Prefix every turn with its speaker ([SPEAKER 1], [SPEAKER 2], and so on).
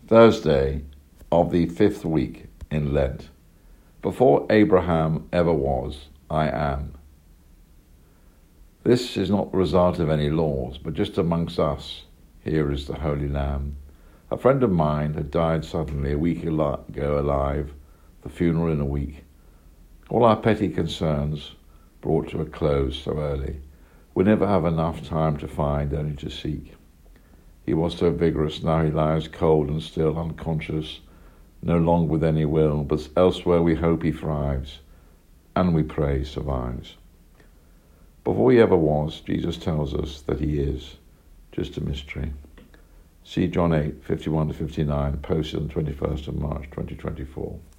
[SPEAKER 1] Thursday of the 5th week in Lent. Before Abraham ever was, I am. This is not the result of any laws, but just amongst us, here is the Holy Lamb. A friend of mine had died suddenly a week ago alive, the funeral in a week. All our petty concerns brought to a close so early. We never have enough time to find, only to seek. He was so vigorous, now he lies cold and still, unconscious, no longer with any will, but elsewhere we hope he thrives, and we pray survives. Before he ever was, Jesus tells us that he is, just a mystery. See John 8, 51-59, posted on 21st of March 2024.